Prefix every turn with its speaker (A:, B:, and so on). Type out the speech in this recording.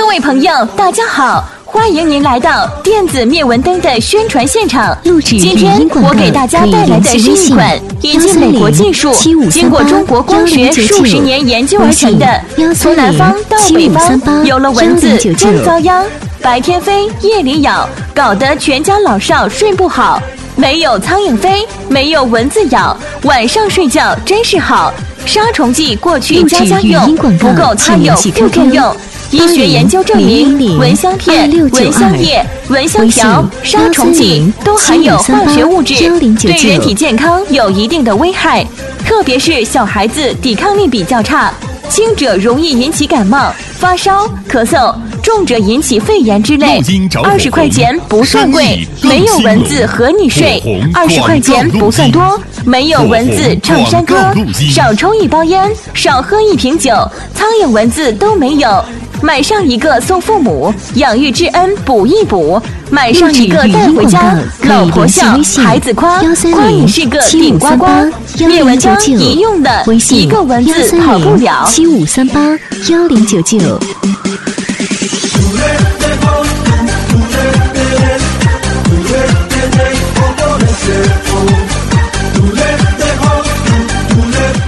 A: 位朋友，大家好，欢迎您来到电子灭蚊灯的宣传现场。今天我给大家带来的是一款引进美国技术，经过中国光学数十年研究而成的，从南方到北方，有了蚊子真遭殃，白天飞，夜里咬，搞得全家老少睡不好。没有苍蝇飞，没有蚊子咬，晚上睡觉真是好。杀虫剂过去家家用，不够它有副作用。医学研究证明，蚊香片、蚊香液、蚊香条、杀虫剂都含有化学物质，对人体健康有一定的危害，特别是小孩子抵抗力比较差，轻者容易引起感冒、发烧、咳嗽，重者引起肺炎之类。20块钱不算贵，没有蚊子和你睡；20块钱不算多，没有蚊子唱山歌。少抽一包烟，少喝一瓶酒，苍蝇蚊子都没有。买上一个送父母，养育之恩补一补；买上一个带回家，老婆笑，孩子夸，夸你是个顶呱呱。灭蚊灯一用的，一个蚊子跑不了。
B: 75381099。